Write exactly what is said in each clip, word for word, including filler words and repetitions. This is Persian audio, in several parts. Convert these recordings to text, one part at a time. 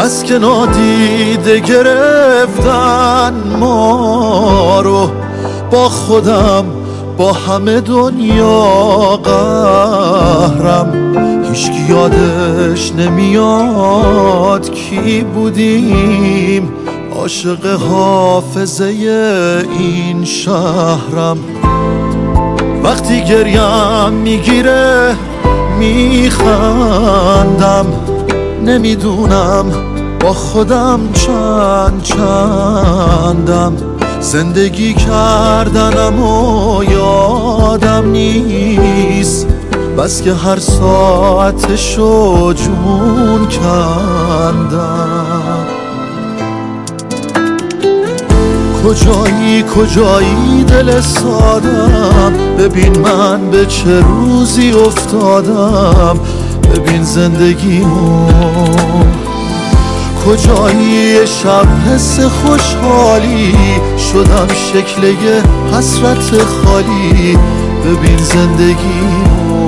بس که نادیده گرفتن ما رو، با خودم با همه دنیا قهرم. هیچکی یادش نمیاد کی بودیم، عاشق حافظه این شهرم. وقتی گریم میگیره میخندم، نمیدونم با خودم چند چندم. زندگی کردنم و یادم نیست، بس که هر ساعتشو جون کندم. کجایی کجایی دل سادم، ببین من به چه روزی افتادم، ببین زندگیمو. کجایی شب حس خوشحالی، شدم شکل یه حسرت خالی، ببین زندگیمو.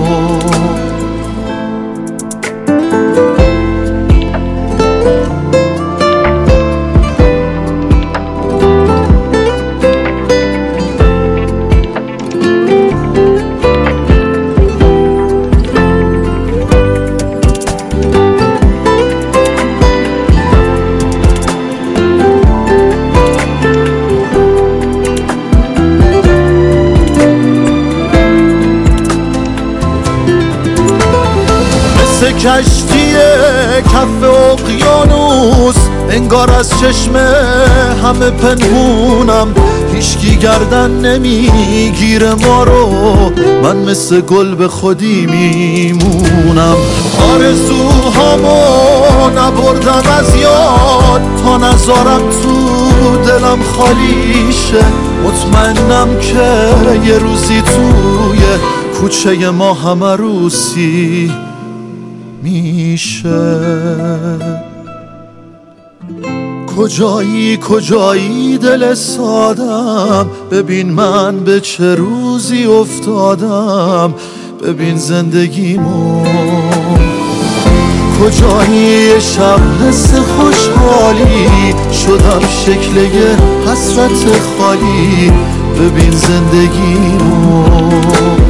کشتی کف اقیانوس، انگار از چشم همه پنهونم. هیچکی گردن نمیگیره ما رو، من مثل گل به خودی میمونم. آرزوهامو نبردم از یاد، تا نذارم تو دلم خالی شه. مطمئنم که یه روزی توی کوچه ما همه روسی میشه. کجایی کجایی دل سادم، ببین من به چه روزی افتادم، ببین زندگیمو. کجایی شب حس خوشحالی، شدم شکل یه حسرت خالی، ببین زندگیمو.